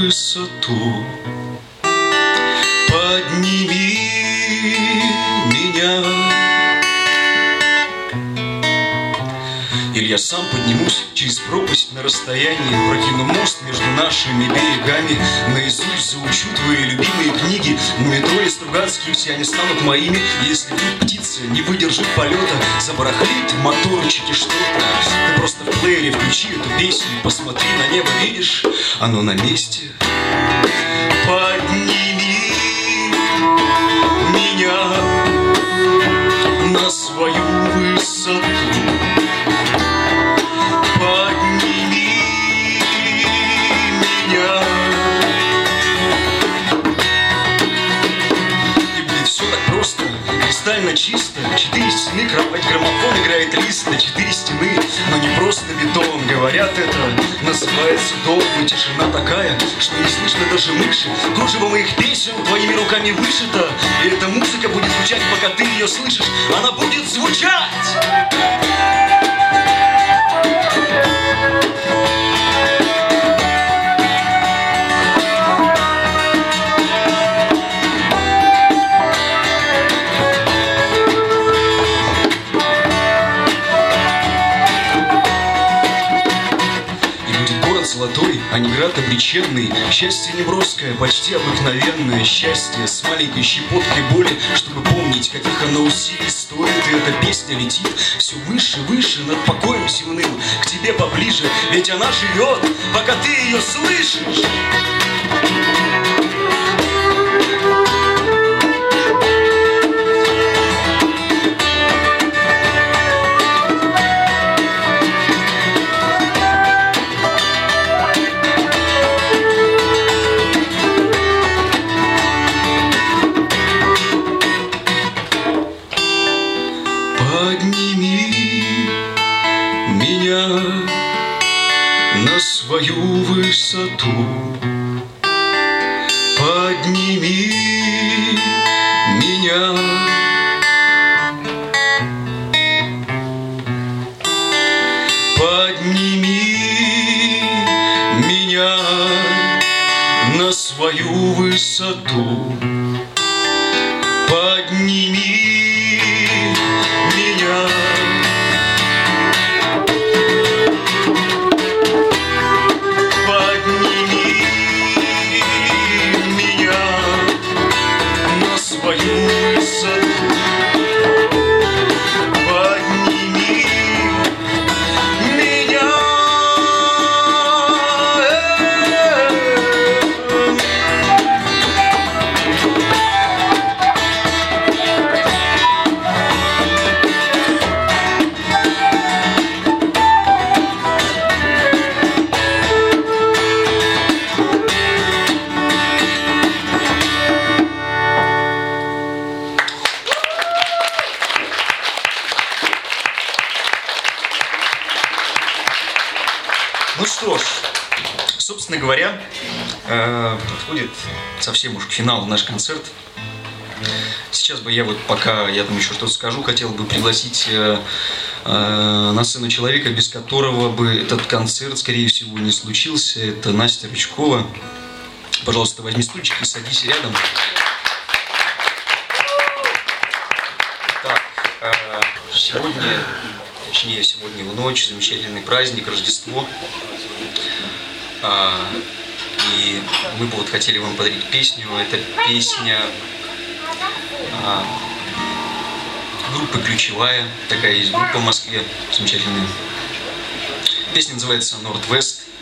высоту. Подними меня, или я сам поднимусь через пропасть на расстоянии, прокину мост между нашими берегами, наизусть заучу твои любимые книги, но метро и Стругацкие все они станут моими. Если вдруг птица не выдержит полета, забарахлит в моторчике что-то, ты просто в плеере включи эту песню, посмотри на небо, видишь, оно на месте. Подними меня на свою высоту. Подними меня. И будет все так просто, кристально чисто. 4 стены, кровать, граммофон, играет лист на 4 стены. Но не просто бетон, говорят, это называется дом. И тишина такая, что не слышно даже мыши. Кружево моих песен твоими руками вышито. И эта музыка будет звучать, пока ты ее слышишь. Она будет звучать. Золотой, а не град обреченный. Счастье неброское, почти обыкновенное. Счастье с маленькой щепоткой боли, чтобы помнить, каких оно усилий стоит. И эта песня летит все выше, выше, над покоем земным, к тебе поближе. Ведь она живет, пока ты ее слышишь. Подними меня на свою высоту. Подними меня. Подними меня на свою высоту. Подними меня. Подними меня на свою высоту. Подними меня. Ну что ж, собственно говоря, подходит совсем уж к финалу наш концерт. Сейчас бы я вот, пока я там еще что-то скажу, хотел бы пригласить на сцену человека, без которого бы этот концерт, скорее всего, не случился. Это Настя Рычкова. Пожалуйста, возьми стульчик и садись рядом. Так, сегодня в ночь, замечательный праздник, Рождество. И мы бы вот хотели вам подарить песню. Это песня группы «Ключевая». Такая есть группа в Москве, замечательная. Песня называется «Норд-Вест».